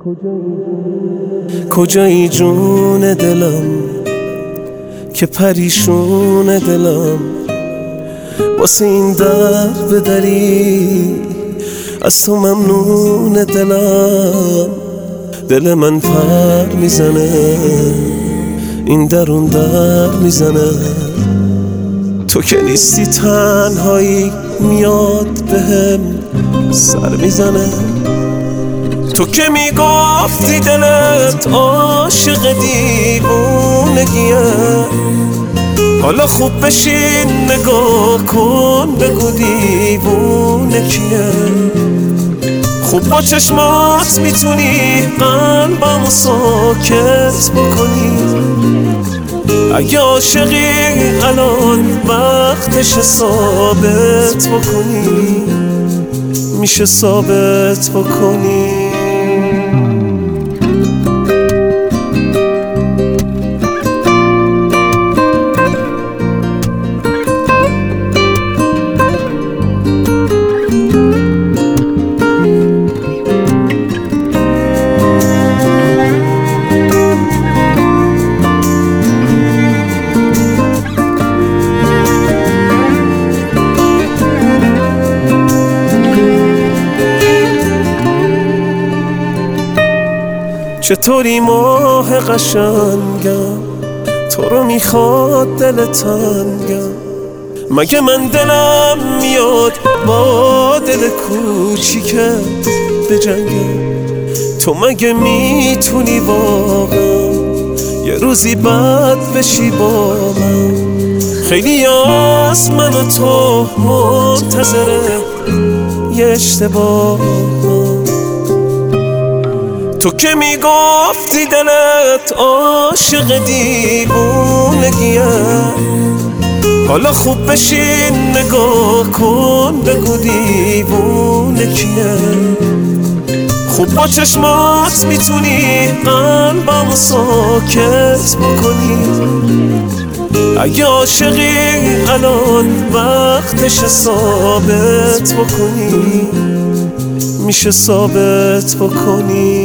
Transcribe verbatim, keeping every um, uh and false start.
کجایی جون دلم که پریشون دلم واسه این در بدری از تو ممنون دلم. دل من پر میزنه این در اون در میزنه، تو که نیستی تنهایی میاد بهم سر میزنه. تو که میگفتی دلت عاشق دیوونگیه، حالا خوب بشین نگاه کن بگو دیوونه کیه. خوب با چشمات میتونی قلبمو ساکت بکنی، اگه عاشقی الان وقتش ثابت بکنی، میشه ثابت بکنی. چطوری ماه قشنگم تو رو میخواد دل تنگم، مگه من دلم میاد با دل کوچیکت بجنگم. تو مگه میتونی واقعا یه روزی بد بشی با من؟ خیلی از من و تو منتظره یه اشتباه. تو که میگفتی دلت عاشق دیوونگیه، حالا خوب بشین نگاه کن بگو دیوونه کیه. خوب با چشمات میتونی قلبمو ساکت بکنی، اگه عاشقی الان وقتش ثابت بکنی، میشه ثابت بکنی.